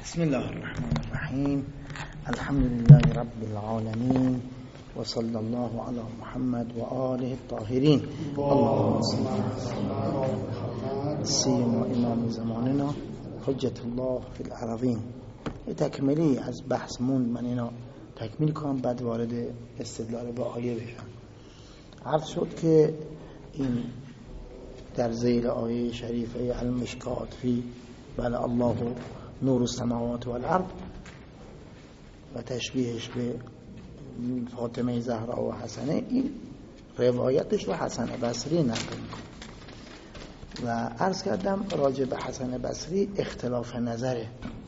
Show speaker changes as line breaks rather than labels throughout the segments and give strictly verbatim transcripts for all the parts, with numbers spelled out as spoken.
بسم الله الرحمن الرحیم. الحمد لله رب العالمین و صلی الله علی محمد و آله الطاهرین. اللهم صل علی سیدنا امام زماننا حجت الله فی الارضین. یه تکمیلی از بحث موند، من اینا تکمیل کنم بعد وارد استدلال با آیه بشم. عرض شد که این در ذیل آیه شریفه المشکات فی بل الله نور السماوات والارض و تشبیهش به فاطمه زهرا و حسنه، این روایتش رو حسن بصری نقل میکنه و عرض کردم راجع به حسن بصری اختلاف نظره.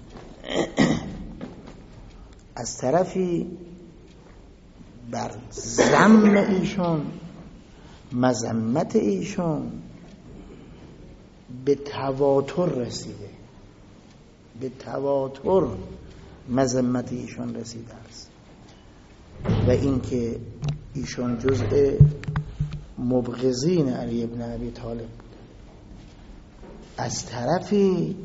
از طرفی بر ذم ایشون، مذمت ایشون به تواتر رسیده، به تواتر مذمت ایشون رسیده است و اینکه ایشون جزء مبغضین علی ابن ابی طالب بود. از طرفی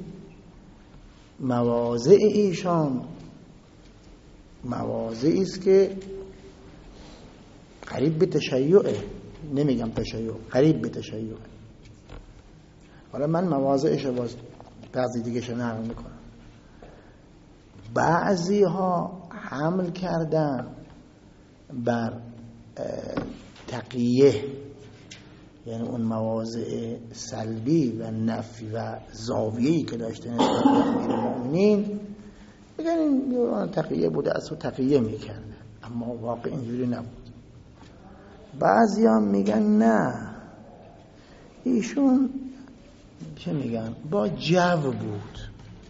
مواضع ایشان مواضعی است که قریب به تشیعه، نمیگم تشیع، قریب به تشیعه. حالا من مواضعش رو باز بعضی دیگه شو نقل میکنم. بعضی ها حمل کردن بر تقیه، یعنی اون مواضع سلبی و نفی و زاویه‌ای که داشته نسبت به امیرالمؤمنین، میگن این دوران تقیه بوده، از او تقیه میکرده، اما واقع اینجوری نبود. بعضی ها میگن نه، ایشون چه میگن با جو بود،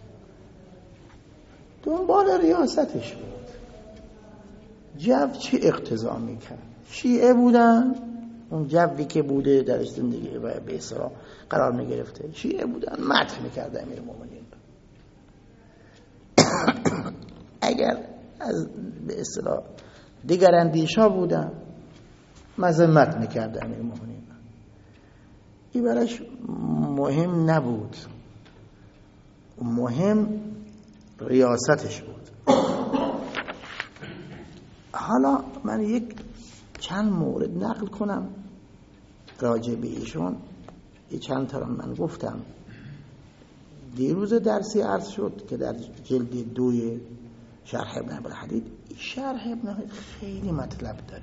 دنبال ریاستش بود. جو چی اقتضا میکرد؟ شیعه بودن، اون جوی که بوده درش زندگی و به اصطلاح قرار میگرفته، شیعه بودن، مدح میکرد امیر مومنین. اگر از به اصطلاح دیگر اندیشا بودن، مذمت میکرد امیر مومنین. این براش مهم نبود، مهم ریاستش بود. حالا من یک چند مورد نقل کنم راجع به ایشون. یه چند تا من گفتم دیروز درسی عرض شد که در جلد دوی شرح ابن ابوالحدید، شرح ابن ابوالحدید خیلی مطلب داره.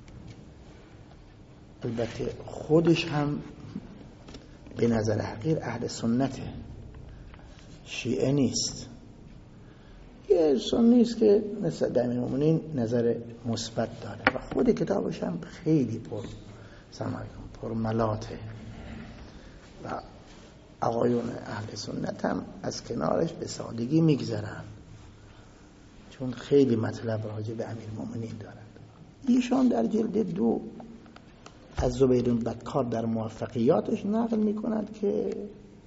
البته خودش هم به نظر حقیر اهل سنته، شیعه نیست، یه سنی است که مثل به امیرالمؤمنین نظر مثبت داره و خود کتابش هم خیلی پر سماع پر ملاته و آقایون اهل سنت هم از کنارش به سادگی میگذرن، چون خیلی مطلب راجع به امیرالمؤمنین دارند. ایشان در جلد دو از زبیر بن بکار در موفقیاتش نقل میکند که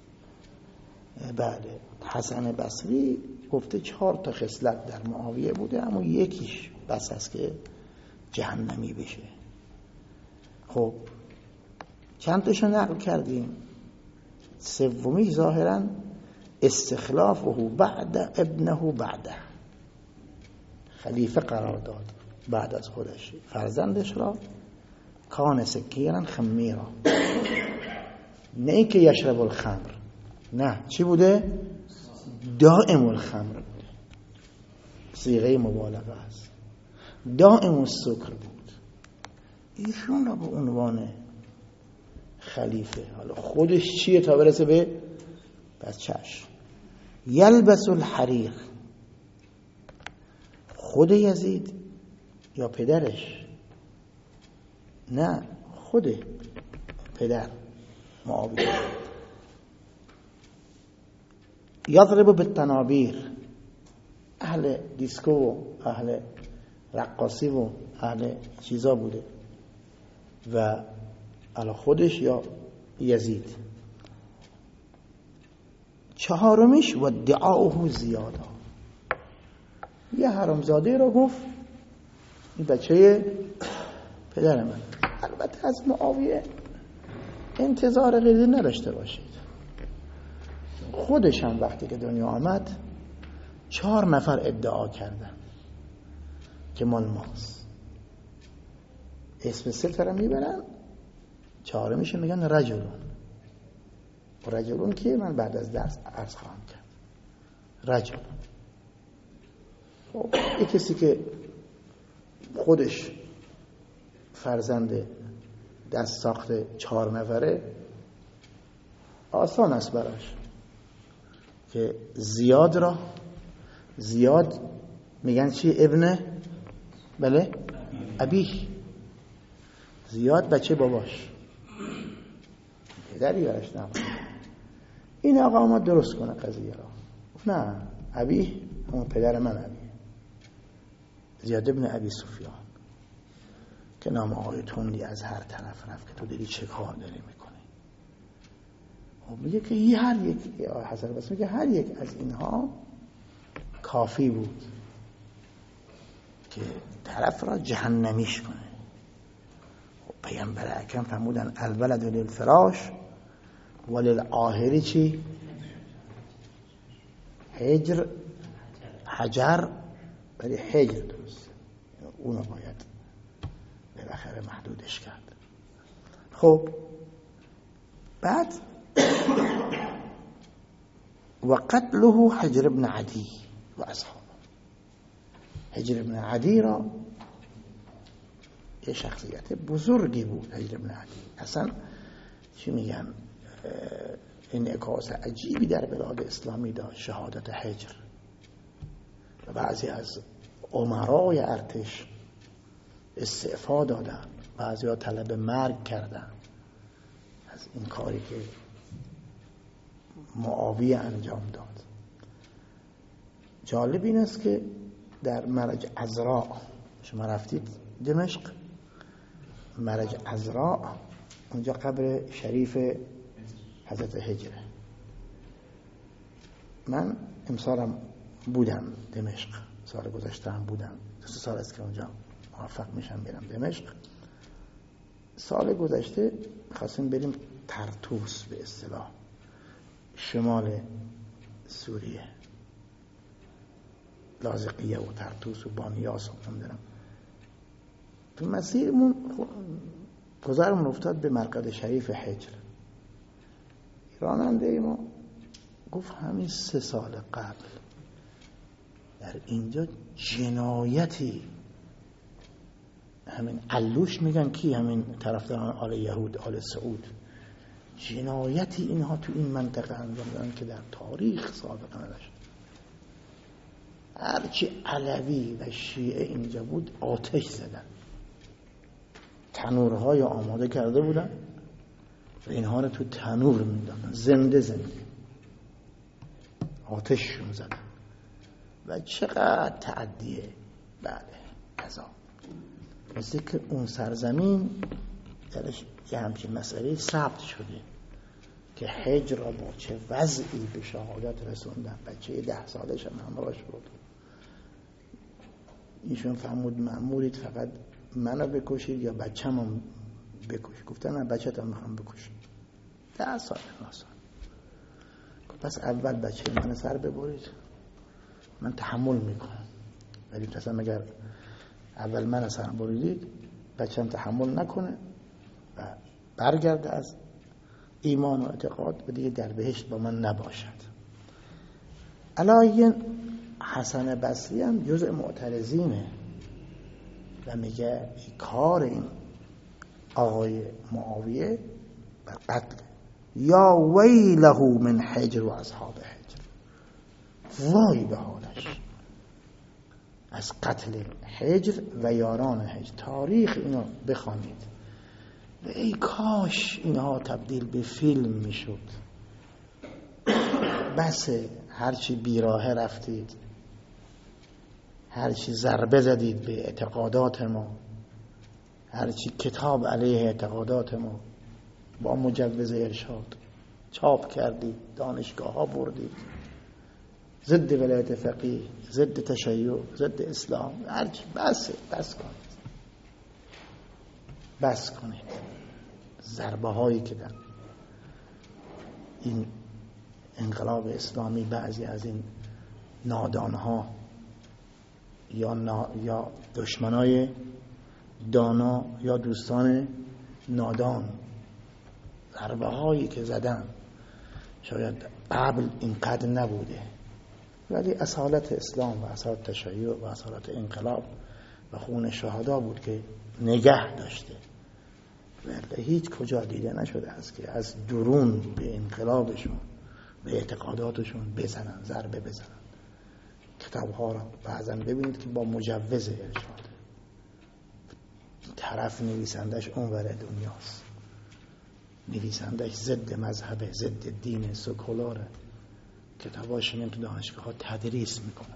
بله حسن بصری گفته چهار تا خصلت در معاویه بوده، اما یکیش بس است که جهنمی بشه. خب چند تاشو نقل کردیم. سومی ظاهرا استخلافه بعد ابنه بعده، خلیفه قرار داد بعد از خودش فرزندش را، کان سکیرا خمیرا، نه ای که یشرب الخمر، نه چی بوده؟ دائم الخمر بوده، صیغه مبالغه است، دائم السکر بود. ایشون را به عنوان خلیفه، حالا خودش چیه تا برسه به پس چشم یلبس الحریر، خود یزید یا پدرش؟ نه، خود پدر معاویه. یضرب بالتنابیر، اهل دیسکو و اهل رقاصی و اهل چیزا بوده و اهل خودش یا یزید. چهارمیش و ادعاؤه زیاده، یه حرامزاده رو گفت این بچه پدر من. البته از معاویه انتظار غیری نداشته باشید، خودش هم وقتی که دنیا آمد چهار نفر ادعا کردن که مال ماست. اسم سه تا رو میبرن، چهاره میشه میگن رجلون. رجلون که من بعد از درس عرض خواهم کرد. رجلون خب یک کسی که خودش فرزند دست ساخته چهار نفره آسان است براش که زیاد را، زیاد میگن چی؟ ابن بله ابی، زیاد بچه باباش، پدری براش نبود. این آقا ما درست کنه قضیه را. نه ابی اون پدر من ابی، زیاد ابن ابی سفیان که نام آقای تندی از هر طرف رفت که تو دیدی چه کار داری میکنی. خب میگه که یه هر یک حسن بس میگه هر یک از اینها کافی بود که طرف را جهنمیش کنه. خب پیامبر اکرم فرمودن الولد للفراش وللآخری چی؟ حجر، حجر، ولی حجر درست، اونو باید بالاخره محدودش کرد. خب بعد و قتله حجر ابن عدی و اصحابه. حجر ابن عدی را یه شخصیت بزرگی بود. حجر ابن عدی اصلا چی میگن انعکاس عجیبی در بلاد اسلامی داشت. شهادت حجر و بعضی از امرای ارتش استعفا دادن، بعضی ها طلب مرگ کردن از این کاری که معاویه انجام داد. جالب این است که در مرج عذراء، شما رفتید دمشق، مرج عذراء اونجا قبر شریف حضرت حجره. من امسالم بودم دمشق، سال گذشته هم بودم، دو سه سال است که اونجا موفق میشم برم دمشق. سال گذشته خواستیم بریم طرطوس، به اصطلاح شمال سوریه، لاذقیه و طرطوس و بانیاس و نمیدونم. تو مسیرمون گذرمون افتاد به مرقد شریف حجر. راننده ما گفت همین سه سال قبل در اینجا جنایتی، همین علوش میگن کی، همین طرفداران آل یهود، آل سعود، جنایتی اینها تو این منطقه انجام دادن که در تاریخ سابقا نداشت. هرچی علوی و شیعه اینجا بود آتش زدن، تنورهای آماده کرده بودن و اینها رو تو تنور میدادن، زنده زنده آتششون زدن. و چقدر تعدیه بعد قضا. مثل که اون سرزمین درش یه همچین مسئله ثبت شده که حجر را با چه وضعی به شهادت رسوندن. بچه ده سالش هم همراهش بود. ایشون فرمود مأمورید فقط منو بکشید یا بچه‌مو بکشید. گفتن من بچه‌تو میخوام بکشید. ده سال ناسال. پس اول بچه من سر ببرید، من تحمل میکنم، ولی مثلا اگر اول من سر بریدید بچه‌م تحمل نکنه و برگرده از ایمان و اعتقاد و دیگه در بهشت با من نباشد. علاوه حسن بصری هم جزء معترضینه و میگه کار این آقای معاویه بر قتل. یا ویله من حجر و اصحاب حجر، وای به حالش از قتل حجر و یاران حجر. تاریخ اینو بخوانید و ای کاش اینها تبدیل به فیلم میشد. بس هرچی بیراهه رفتید، هرچی ضربه زدید به اعتقادات ما، هرچی کتاب علیه اعتقادات ما با مجوز ارشاد چاپ کردید، دانشگاه ها بردید، ضد ولایت فقیه، ضد تشیع، ضد اسلام، هرچی. بس بس کنید، بس کنید. ضربه هایی که در این انقلاب اسلامی بعضی از این نادانها یا, نا... یا دشمنای دانا یا دوستان نادان، ضربه هایی که زدن شاید قبل اینقدر نبوده، ولی اصالت اسلام و اصالت تشیع و اصالت انقلاب و خون شهدا بود که نگه داشته. ولی هیچ کجا دیده نشده است که از درون به انقلابشون به اعتقاداتشون بزنن، ضربه بزنن. کتاب ها را بعضا ببینید که با مجوز ارشاد، طرف نویسندش اونور دنیاست، نویسندش ضد مذهبه، ضد دین سکولاره، کتاباش میان تو دانشگاه ها تدریس میکنن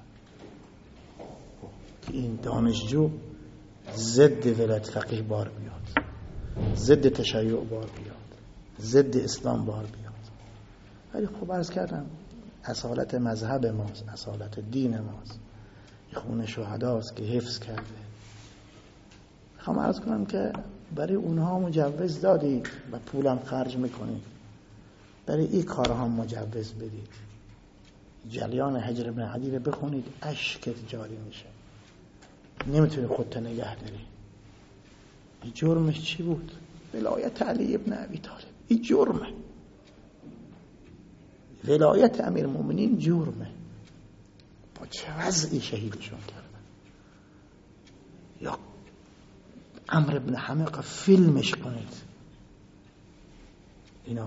که این دانشجو ضد ولایت فقیه بار بیاد، ضد تشیع بار بیاد، ضد اسلام بار بیاد. ولی خب عرض کردم اصالت مذهب ماست، اصالت دین ماست، خون شهداست که حفظ کرده. میخوام عرض کنم که برای اونها مجوز دادید و پولم خرج میکنید، برای این کارها مجوز بدید. جریان حجر بن عدی رو بخونید، اشکت جاری میشه، نمیتونی خودت نگه داری. این جرمش چی بود؟ ولایت علی ابن ابی طالب. این جرمه، ولایت امیر المؤمنین جرمه. با چه وضعی شهیدشون کردن؟ یا عمرو بن حمقه فیلمش کنید. اینا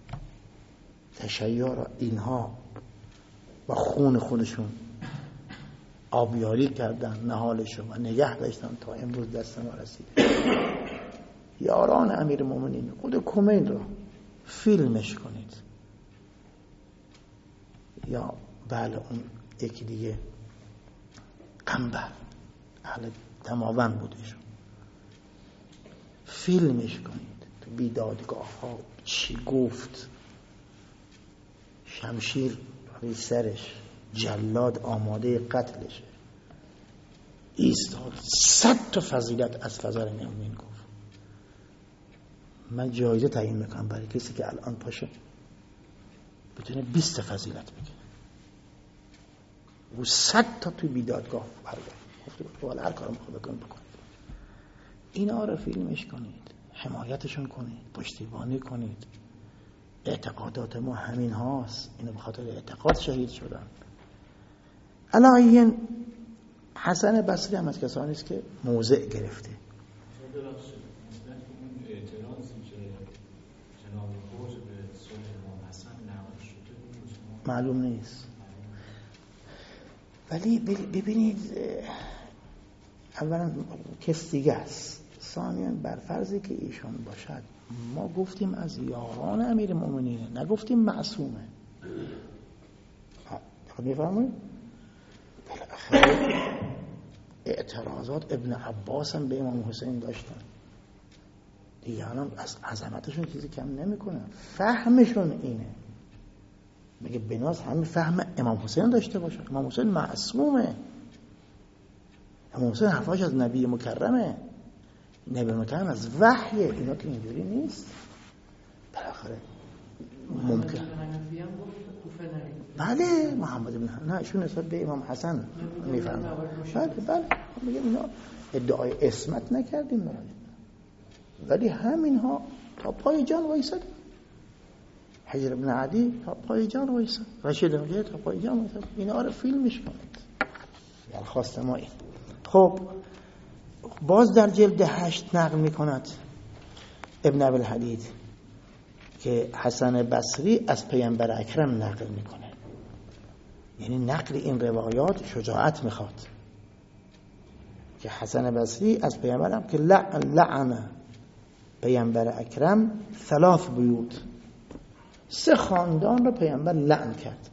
تشیع را اینها با خون خودشون آبیاری کردن، نهالشون و نگه داشتن تا امروز دست ما رسیده. یاران امیر المؤمنین خود کمین را فیلمش کنید. یا بله اون یکی دیگه قنبر، اهل دماوند بودشون، فیلمش کنید تو بیدادگاه ها چی گفت، شمشیر روی سرش، جلاد آماده قتلشه، ایستاد صد تا فضیلت از فضل مومنین گفت. من جایزه تعیین میکنم برای کسی که الان پاشه بتونه بیست تا فضیلت بگه. و صد تا توی بیدادگاه برگرد گفته بود والا هر کارو میخواد بکن بکن. اینا رو فیلمش کنید، حمایتشون کنید، پشتیبانی کنید. اعتقادات ما همین هاست، اینو به خاطر اعتقاد شهید شدن. علاین حسن بصری هم از کسانی است که موضع گرفته. معلوم نیست، ولی ببینید اولا کس دیگه است، ثانیاً بر فرضی که ایشان باشد ما گفتیم از یاران امیر المؤمنین، نگفتیم معصومه. خب میفهمید؟ بالاخره اعتراضات ابن عباس هم به امام حسین داشتن، دیگران از عظمتشون چیزی کم نمیکنن، فهمشون اینه. میگه بناس همین فهم امام حسین داشته باشه. امام حسین معصومه، امام حسین حرفاش از نبی مکرمه، نبی مکرم از وحیه، اینا که اینجوری نیست. بالاخره ممکن بله محمد بن نه ایشون نسبت به امام حسن میفهمه. بله بله میگم اینا ادعای اسمت نکردیم، ولی همین ها تا پای جان وایساد. حجر بن عدی تا پای جان وایساد، رشید میگه تا پای جان وایساد. اینا رو فیلمش کنید، درخواست ما این. خب باز در جلد هشت نقل میکند ابن ابی الحدید که حسن بصری از پیامبر اکرم نقل میکنه، یعنی نقل این روایات شجاعت میخواد که حسن بصری از پیامبرم که لعن پیامبر اکرم ثلاث بیوت، سه خاندان رو پیامبر لعن کرد.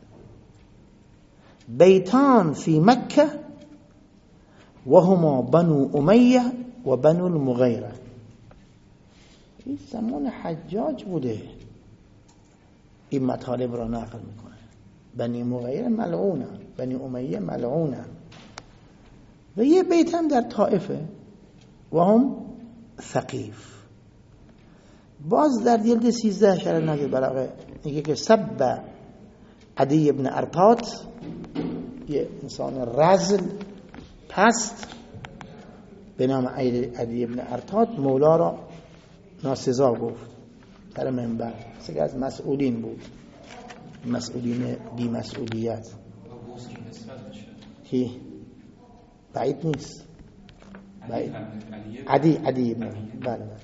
بیتان فی مکه و هما بنو امیه و بنو المغیره. این زمان حجاج بوده، این مطالب را نقل میکنه. بنی مغیره ملعونن، بنی امیه ملعونن. و یه بیت هم در طائفه و هم ثقیف. باز در جلد سیزده شرح نهج البلاغه میگه که سب عدی ابن ارطات یه انسان رذل پست به نام عدی ابن ارتاد مولا را ناسزا گفت در منبر. سه از مسئولین بود، مسئولین بی مسئولیت. کی؟ بعید نیست. بعید. عدی عدی ابن بله بله.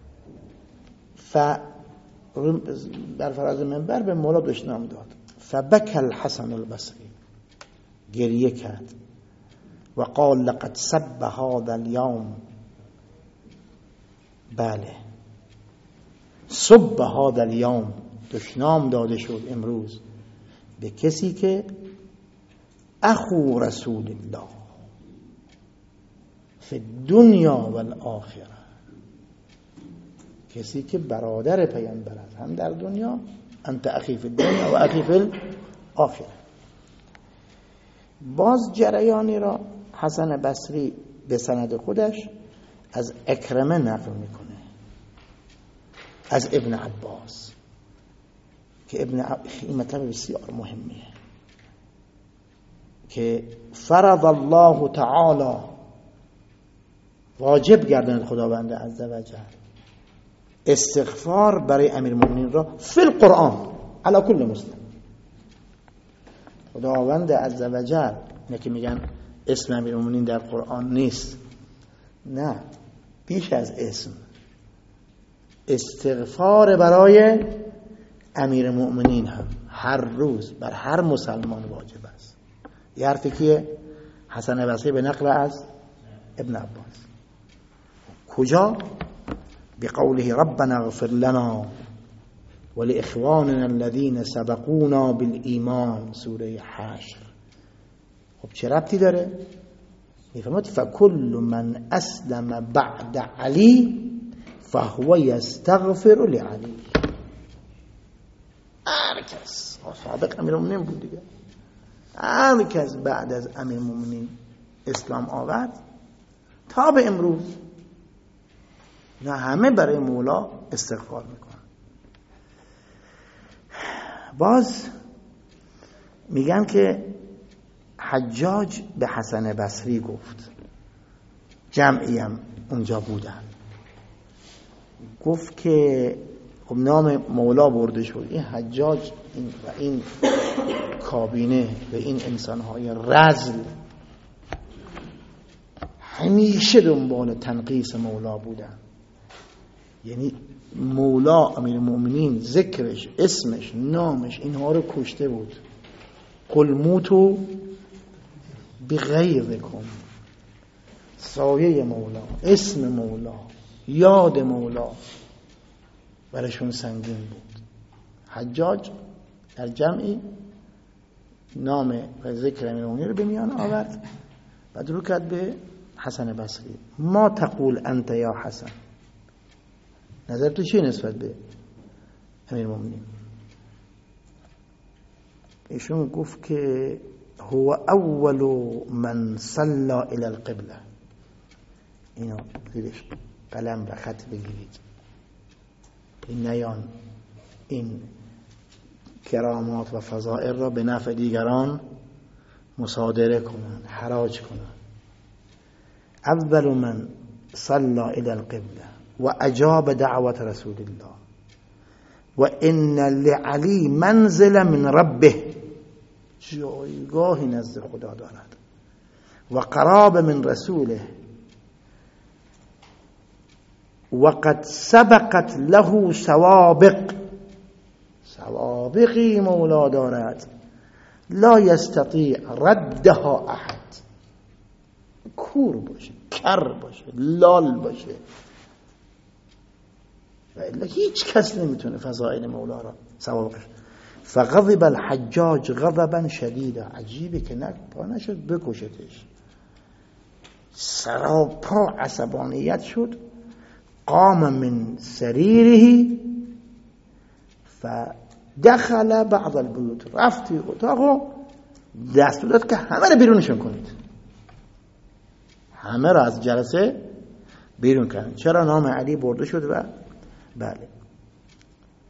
ف بر فراز منبر به مولا دشنام داد. فبکى الحسن البصری، گریه کرد و قال لقد سب هذا اليوم، بله سب هذا اليوم، دشنام داده شد امروز به کسی که اخو رسول الله فی الدنیا و الاخره، کسی که برادر پیامبر است هم در دنیا، انت اخی فی الدنیا و اخی فی الاخره. باز جریانی را حسن بصری به سند خودش از اکرمه نقل میکنه، از ابن عباس، که ابن عب... این مطلب بسیار مهمیه که فرض الله تعالی، واجب گرداند خداوند عزوجل استغفار برای امیرالمومنین را فی القرآن علی کل مسلم. خداوند عزوجل، نه که میگن اسم امیرالمومنین در قرآن نیست، نه بیش از اسم، استغفار برای امیرالمومنین هم هر روز بر هر مسلمان واجب است. یه حرفی که حسن بصری به نقل از ابن عباس. کجا؟ بقوله ربنا اغفر لنا ولاخواننا الذين سبقونا بالایمان، سوره حشر. خب چه ربطی داره؟ میفرماد فکل من اسلم بعد علی فهو یستغفر لعلی. هر کس سابق امیرالمومنین بود دیگه، هر کس بعد از امیرالمومنین اسلام آورد تا به امروز، نه همه برای مولا استغفار میکنن. باز میگن که حجاج به حسن بصری گفت، جمعی هم اونجا بودن، گفت که خب نام مولا برده شد، این حجاج این و این کابینه و این انسانهای رذل همیشه دنبال تنقیص مولا بودن. یعنی مولا امیرالمومنین ذکرش، اسمش، نامش اینها رو کشته بود. قل موتو بغیرکم، سایه مولا، اسم مولا، یاد مولا برشون سنگین بود. حجاج در جمعی نام و ذکر امیرالمومنین رو به میان آورد، بعد رو کرد به حسن بصری، ما تقول انت یا حسن، نظر تو چیه نسبت به امیرالمومنین؟ ایشون گفت که هو اول من صلى الى القبله. اینو زیرش قلم و خط بگیرید، این نیان این کرامات و فضائل را به نفع دیگران مصادره کنند، حراج کنند. اول من صلى الى القبله و اجاب دعوت رسول الله و ان لعلی منزل من ربه، جایگاهی نزد خدا دارد، و قراب من رسوله و قد سبقت له سوابق، سوابقی مولا دارد لا یستطیع ردها احد، کور باشه، کر باشه، لال باشه، و الا هیچ کس نمیتونه فضائل مولا را سوابقش. فغضب الحجاج غضبا شدیدا، عجیبه که نه پا نشد بکشتش، سراپا عصبانیت شد. قام من سریره فدخل بعض البیوت، رفتی اتاقو دستور داد که همه رو بیرونشون کنید، همه را از جلسه بیرون کردن. چرا؟ نام علی برده شد. و بله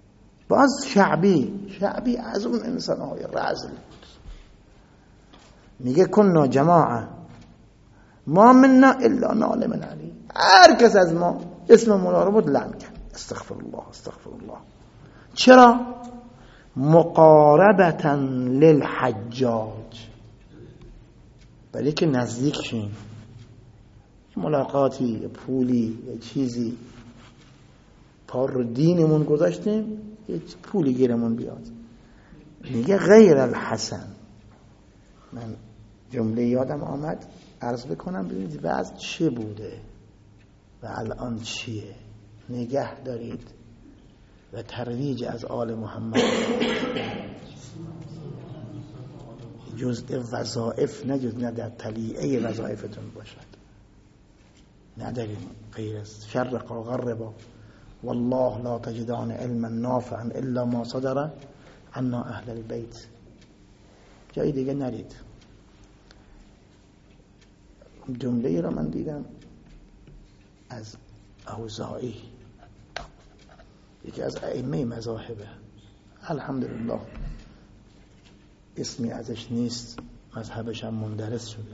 باز شعبی، شعبی از اون انسان‌های رذل بود، میگه کنا جماعه ما منا الا نال من علی، هر کس از ما اسم مولا رو بود لعن کرد. استغفر الله استغفر الله. چرا؟ مقاربتا للحجاج، برای که نزدیک شیم، ملاقاتی، پولی، یه چیزی، پار رو دینمون گذاشتیم یه پولی گیرمون بیاد. میگه غیر الحسن. من جمله یادم آمد عرض بکنم ببینید بعض چه بوده و الان چیه. نگه دارید و ترویج از آل محمد جزء وظائف، نه جز نه در تلیعه وظائفتون باشد. نداریم غیر از شرق و غربا والله لا تجدان علما نافعا الا ما صدر عنا اهل البیت. جای دیگه نرید. جمله ای را من دیدم از اوزاعی، یکی از ائمه مذاهبه، الحمدلله اسمی ازش نیست، مذهبش هم مندرس شده.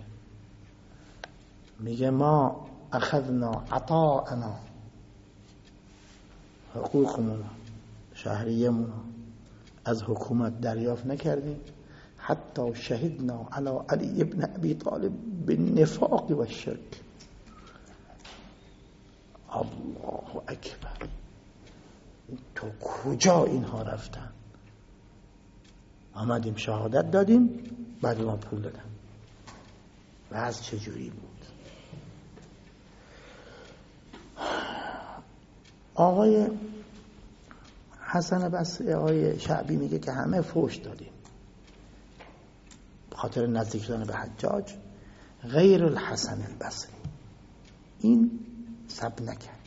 میگه ما اخذنا عطاءنا، حقوقمون شهریه‌مون از حکومت دریافت نکردیم، حتی شهدنا علی علی ابن ابی طالب بالنفاق و الشرک. الله اکبر، تو کجا اینها رفتن؟ آمدیم شهادت دادیم، بعد ما پول دادن. و از چجوری بود؟ آقای حسن بصری، آقای شعبی میگه که همه فوش دادیم خاطر نزدیک شدن به حجاج، غیر الحسن البصری این سب نکرد.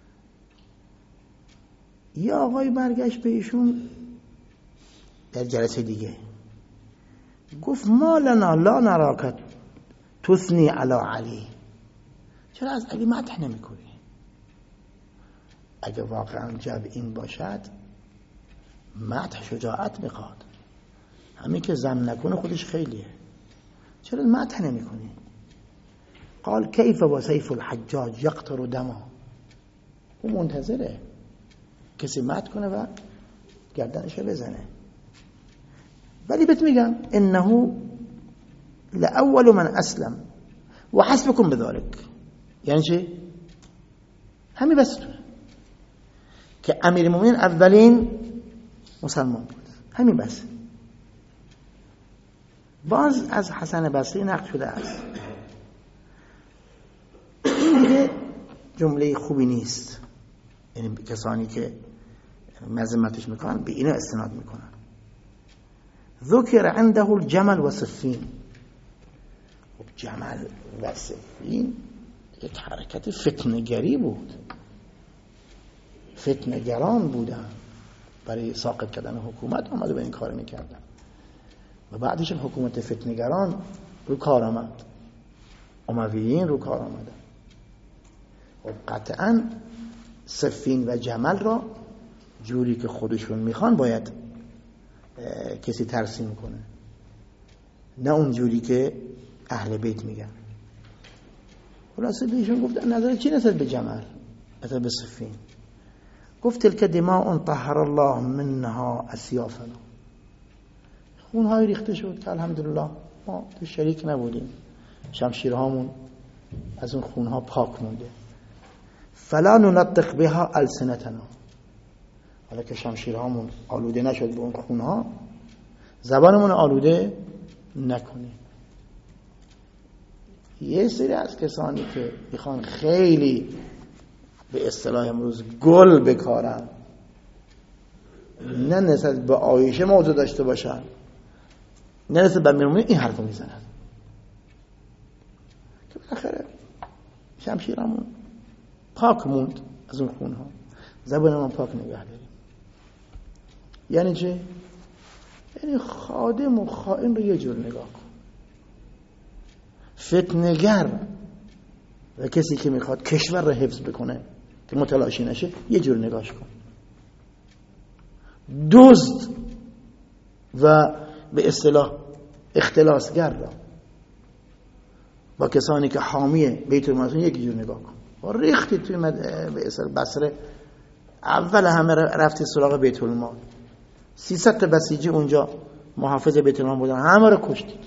یه آقای برگشت به ایشون در جلسه دیگه گفت ما لنا لا نراک تثنی علی علی، چرا از علی مدح نمی کنی؟ اگه واقعا جب این باشد مدح شجاعت میخواد، همین که زم نکنه خودش خیلیه، چرا مدح نمی کنی؟ قال کیف و سیف الحجاج یقطر دما، او منتظره کسی مدح کنه و گردنش بزنه. ولی بهت میگم انه لأول من اسلم و حسبكم بذلك. یعنی چی؟ همین بس که امیر المؤمنین اولین مسلمان بود، همین بس. باز از حسن بصری نقل شده است، این دیگه جمله خوبی نیست، یعنی کسانی که مذمتش میکنن به اینا استناد میکنن. ذکر عنده الجمل و صفین. جمل و صفین یک حرکت فتنه‌گری بود، فتنه‌گران بودن، برای ساقط کردن حکومت آمده به این کار میکردن و بعدش حکومت فتنه‌گران رو کار آمد، امویین رو کار آمدن و قطعا صفین و جمل را جوری که خودشون میخوان باید کسی ترسیم کنه، نه اون جوری که اهل بیت میگن. خلاصه بهشون گفت نظر چی نسبت به جمل، نسبت به صفین؟ گفت تلک دماء طهر الله منها اسیافنا، خونهای ریخته شد که الحمدلله ما تو شریک نبودیم، شمشیرهامون از اون خونها پاک مونده. فلا ننطق بها السنتنا، حالا که شمشیرهامون آلوده نشد به اون خونها، زبانمون آلوده نکنیم. یه سری از کسانی که میخوان خیلی به اصطلاح امروز گل بکارن، نه نسبت به عایشه موضوع داشته باشن، نه نسبت به امیرالمومنین، این حرفو میزنن که بالاخره شمشیرمون پاک موند از اون خونها، زبانمون پاک نگه داریم. یعنی چه؟ یعنی خادم و خائن رو یه جور نگاه کن، فتنه‌گر و کسی که میخواد کشور رو حفظ بکنه که متلاشی نشه یه جور نگاش کن، دزد و به اصطلاح اختلاسگر را با کسانی که حامی بیت المال یک جور نگاه کن. و ریختی توی مد... به اصل بصره، اول همه رفتی سراغ بیت المال، سیصد تا بسیجی اونجا محافظ بیت المال بودن، همه رو کشتید،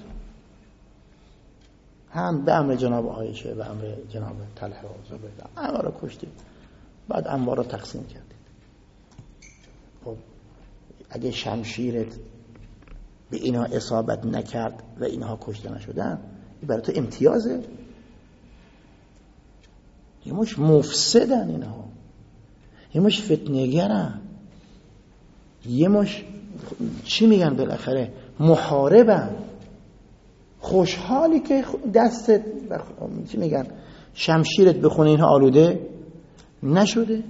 هم به امر جناب عایشه، به امر جناب طلحه و زبیر، همه رو کشتید. بعد انبار رو تقسیم کردید. خب اگه شمشیرت به اینها اصابت نکرد و اینها کشته نشدن، این برای تو امتیازه؟ یه مش مفسدن اینها، یه مش فتنه‌گرن، یه مش چی میگن بالاخره محاربن. خوشحالی که دستت بخ... چی میگن شمشیرت بخونه اینها آلوده نشده.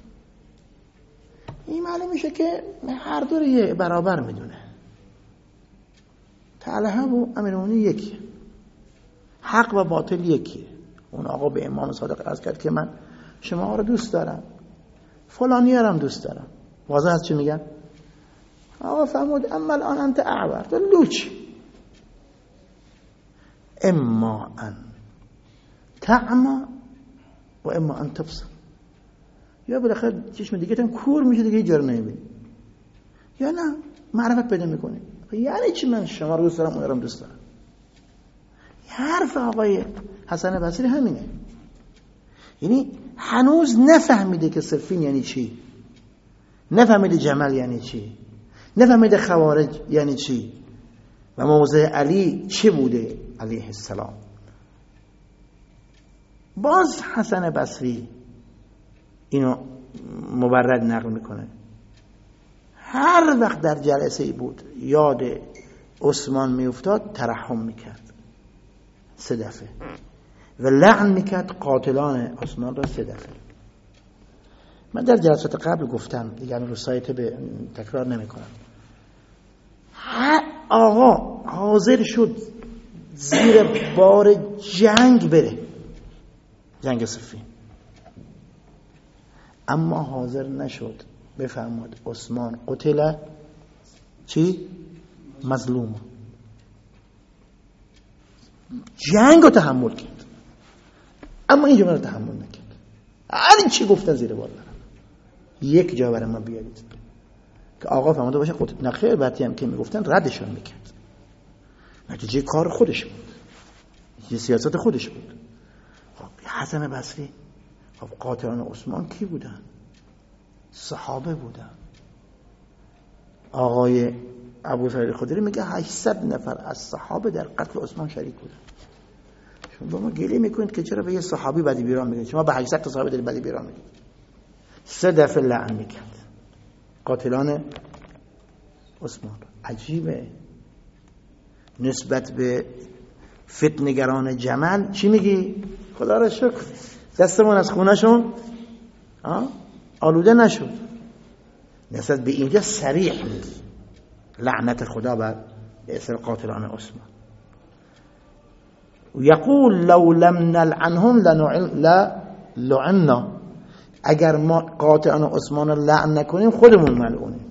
این معلوم میشه که هر دو رو یه برابر میدونه. طلحه و امیرالمومنین یکیه، حق و باطل یکیه. اون آقا به امام صادق عرض کرد که من شما رو دوست دارم، فلانی رو هم دوست دارم. واضح هست چی میگن؟ آقا فرمود اما الان انت اعور، تو لوچ، اما ان تعما و اما ان تبصر. یا بالاخره چشم دیگه تن کور میشه دیگه جا رو نمیبینی، یا نه معرفت پیدا میکنی. یعنی چی من شما رو دوست دارم اون رو دوست دارم؟ حرف آقای حسن بصری همینه. یعنی هنوز نفهمیده که صفین یعنی چی، نفهمیده جمل یعنی چی، نفهمیده خوارج یعنی چی و موضع علی چی بوده علیه السلام. باز حسن بصری اینو مبرد نقل میکنه. هر وقت در جلسه ای بود یاد عثمان میافتاد ترحم میکرد سه دفعه و لعن میکرد قاتلان عثمان را سه دفعه. من در جلسات قبل گفتم دیگه رو سایت به تکرار نمیکنم. آقا حاضر شد زیر بار جنگ بره، جنگ صفین، اما حاضر نشد بفرماد عثمان قتل چی؟ مظلوم. جنگ رو تحمل کرد اما این جمله رو تحمل نکرد. هر چی گفتن زیر بار برم. یک جا برای من بیارید که آقا فهمده باشه قتل نخیر، بعدی هم که میگفتن ردشون میکرد. نتیجه کار خودش بود، یه سیاست خودش بود. خب حسن بصری، خب قاتلان عثمان کی بودن؟ صحابه بودن. آقای ابو سعید خدری میگه هشتصد نفر از صحابه در قتل عثمان شریک بودن. شما با ما گله میکنید که چرا به یه صحابی بدی بیران میگید؟ شما به هشتصد تا صحابه دارید بدی بیران میگید. سه دفعه لعن میکرد قاتلان عثمان. عجیبه. نسبت به فتنگران جمل چی میگی؟ خدا را شکر دستمون از خونشون آلوده نشد. نسبت به اینجا صریح میگی لعنت خدا بر اثر قاتلان عثمان. و یقول لو لم نلعنهم لعننا، اگر ما قاتلان عثمان رو لعن نکنیم خودمون ملعونیم.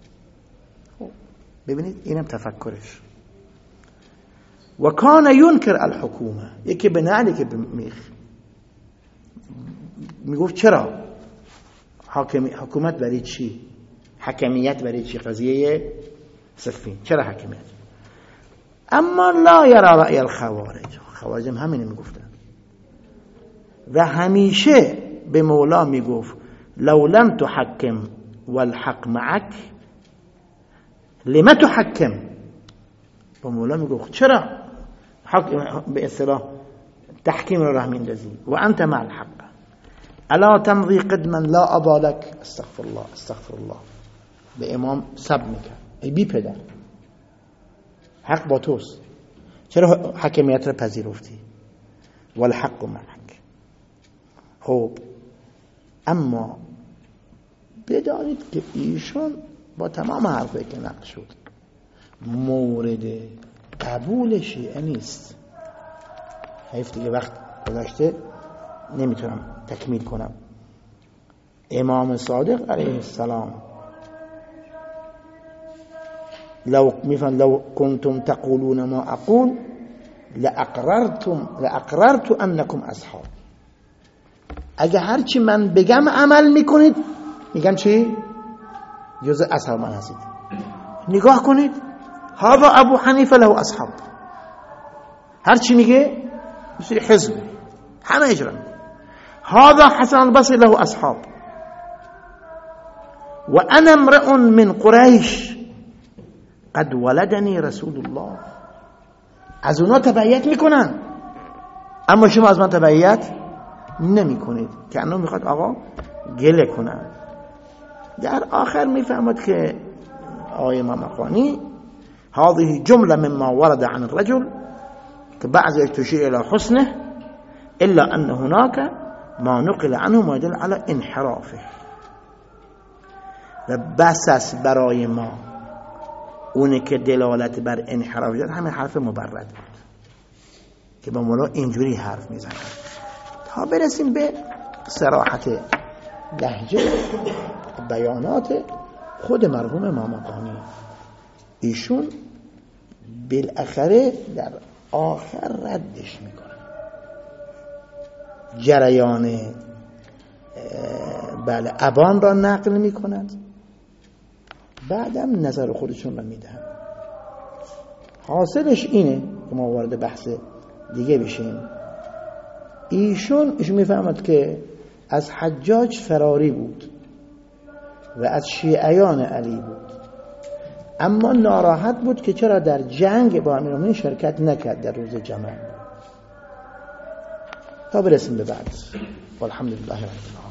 ببینید اینم تفکرش. و کان ینکر الحکومه، یکی به نعلی که میخ میگفت چرا حاکمی حکومت برای چی، حکمیت برای چی، قضیه صفین چرا حکمیت؟ اما لا یرا رأی الخوارج، خوارج هم همینه میگفتن و همیشه به مولا میگفت لو لم تحکم والحق معک لما تحکم. با مولا میگفت چرا حق به اصطلاح تحکیم رو راه میندازی و انت مع الحق الا تمضی قدما لا ابالک. استغفر الله استغفر الله. به امام سب میکرد ای بی پدر حق با توست، چرا حکمیت رو پذیرفتی؟ والحق معک. خب اما بدانید که ایشون با تمام حرفی که نقل شد مورد قبول شیعه نیست. حیف دیگه وقت گذشته نمیتونم تکمیل کنم. امام صادق علیه السلام لو میفن لو کنتم تقولون ما اقول لأقررتم لأقررت انکم اصحاب، اگه هرچی من بگم عمل میکنید میگم چی؟ جزء اصحاب من هستید. نگاه کنید، هذا ابو حنیفه له اصحاب، هرچی میگه مثل حزب همه اجرا. هذا حسن البصری له اصحاب و انا امرئ من قریش قد ولدنی رسول الله. از اونا تبعیت میکنن اما شما از من تبعیت نمی کنید، که انو میخواد آقا گله کنن. در آخر میفهمد که آقای امام اخوانی هذه جمله مما ورد عن الرجل که بعضی تشير الى حسنه الا ان هناك ما نقل عنه ما يدل على انحرافه. و بس است برای ما اونه که دلالت بر انحراف داد همین حرف مبرد بود که با مولا اینجوری حرف میزنن، تا برسیم به صراحت لهجه بیانات خود مرحوم امام اخوانی. ایشون بالاخره در آخر ردش میکنه، جریان بله ابان را نقل میکند، بعدم نظر خودشون را میدهن. حاصلش اینه که ما وارد بحث دیگه بشیم. ایشون ایشون میفهمد که از حجاج فراری بود و از شیعیان علی بود، اما ناراحت بود که چرا در جنگ با امیرالمومنین شرکت نکرد در روز جمل. تا برسیم به بعد. والحمدلله رب العالمین.